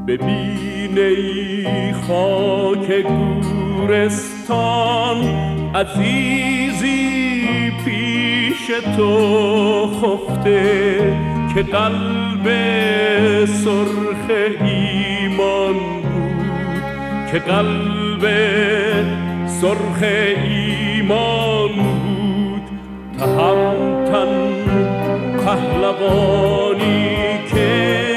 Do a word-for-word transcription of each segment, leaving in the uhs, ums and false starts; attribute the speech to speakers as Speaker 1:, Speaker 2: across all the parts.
Speaker 1: ببین ای خاک گورستان، عزیزی پیش تو خفته که قلب سرخ ایمان بود، که قلب سرخ ایمان بود. تهمتن پهلوانی که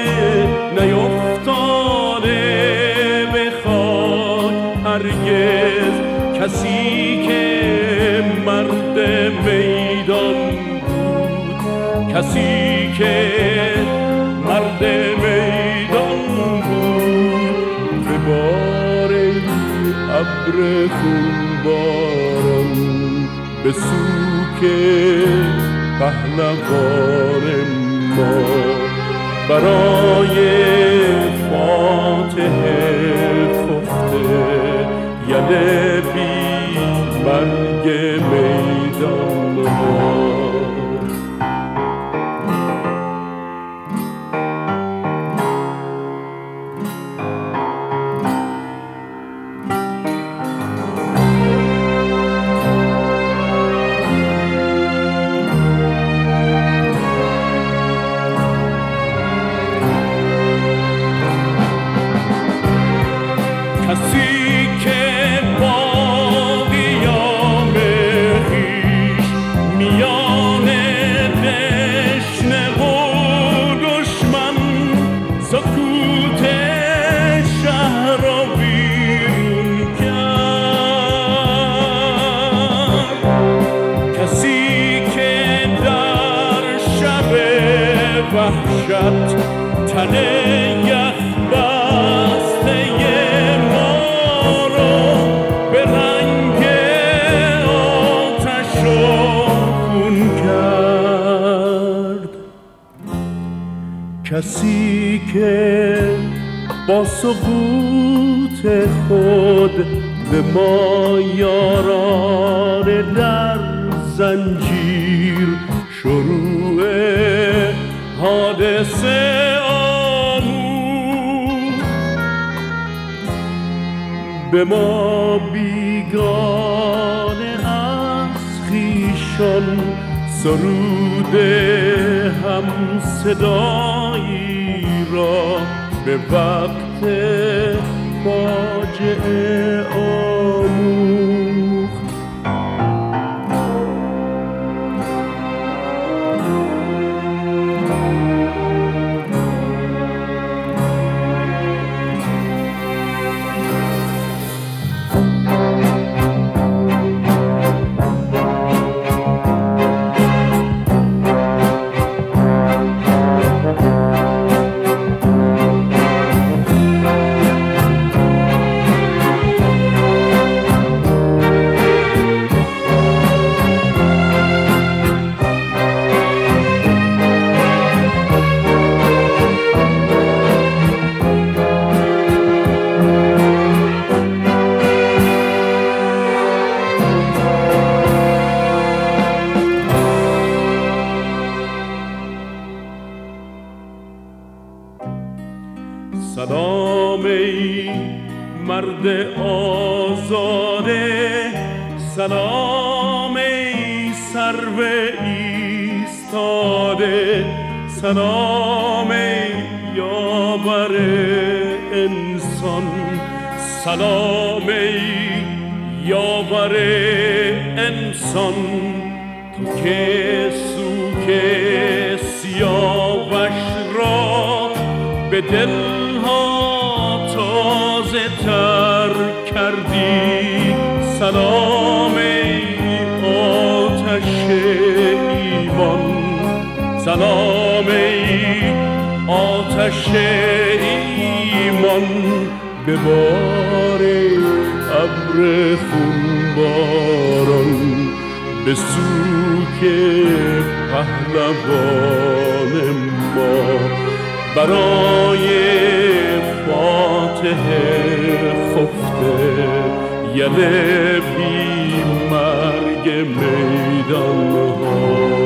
Speaker 1: نیفتاده به خاک هرگز، کسی که مرد میدان بود، کسی که مرد میدان بود. به بار ابر خونباران به سوک پهلوان ما، برای فاتح خفته یله بی مرگ میدان ما. کسی که با قیام خویش میان دشنه و دشمن سکوت شهر را بیرون کرد، کسی که در شب وحشت تن یخ بسته کسی که با سقوط خود به ما یاران در زنجیر شروع حادثه آموخت، به ما بیگانه از خویشان سرود هم صدایی را به وقت فاجعه آموخت. سلام ای مرد آزاده، سلام ای سرو ایستاده، سلام ای یاور انسان، سلام ای یاور انسان. تو که سوک سیاوش را به دلها تازه تر کردی، سلام ای آتش ایمان، سلام ای آتش ایمان. به بار ابر خونباران به سوک پهلوان ما، برای فاتح خفته یله بی مرگ میدان ها.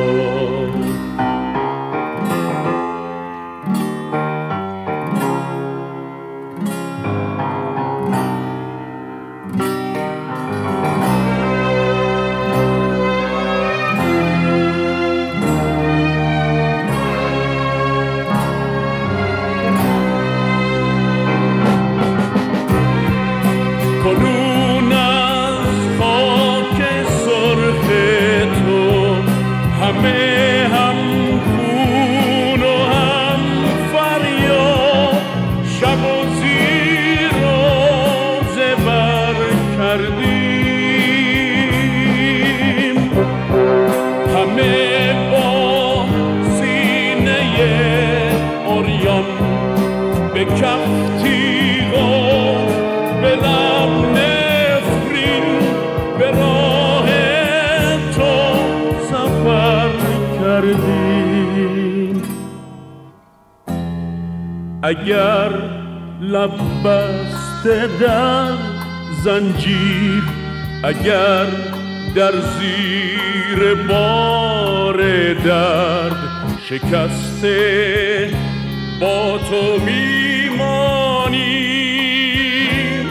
Speaker 1: کف تیغات به لب نفرین به راه تو سفر کردیم. اگر لب بسته در زنجیر، اگر در زیر بار درد شکسته با تو میمانیم،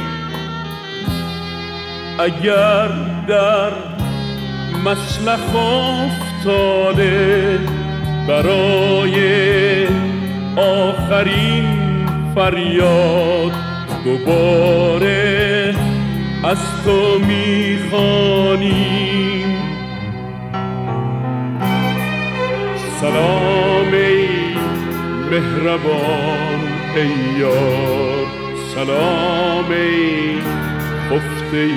Speaker 1: اگر در مسلخ افتاده برای آخرین فریاد دوباره از تو میخوانیم. سلام ای مهربان ای یار، سلام ای خفته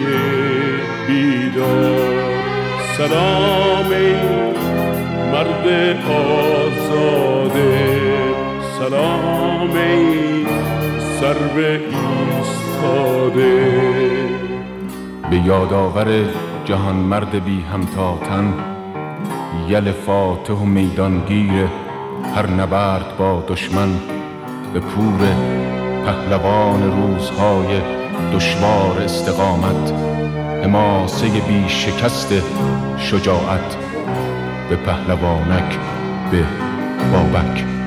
Speaker 1: بیدار، سلام ای مرد آزاده، سلام ای سرو ایستاده.
Speaker 2: به یادآور جهان مرد بی همتاتن، یل فاتح و میدانگیر هر نبرد با دشمن، به پور پهلوان روزهای دشوار استقامت، حماسه بی شکست شجاعت، به پهلوانک به بابک.